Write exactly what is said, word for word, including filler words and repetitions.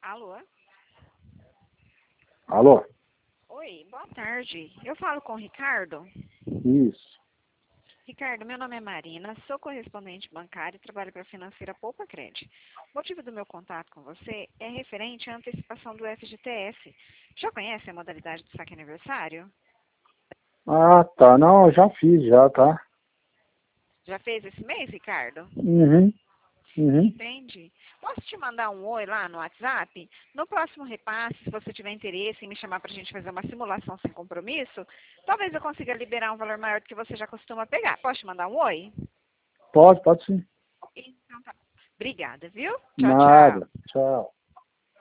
Alô? Alô? Oi, boa tarde. Eu falo com o Ricardo. Isso. Ricardo, meu nome é Marina, sou correspondente bancário e trabalho para a financeira Poupa Cred. O motivo do meu contato com você é referente à antecipação do F G T S. Já conhece a modalidade do saque aniversário? Ah, tá. Não, eu já fiz, já, tá? Já fez esse mês, Ricardo? Uhum. Uhum. Entende? Posso te mandar um oi lá no WhatsApp? No próximo repasse, se você tiver interesse em me chamar para a gente fazer uma simulação sem compromisso, talvez eu consiga liberar um valor maior do que você já costuma pegar. Posso te mandar um oi? Pode, pode sim. Então tá. Obrigada, viu? Tchau, tchau. Nada. Tchau.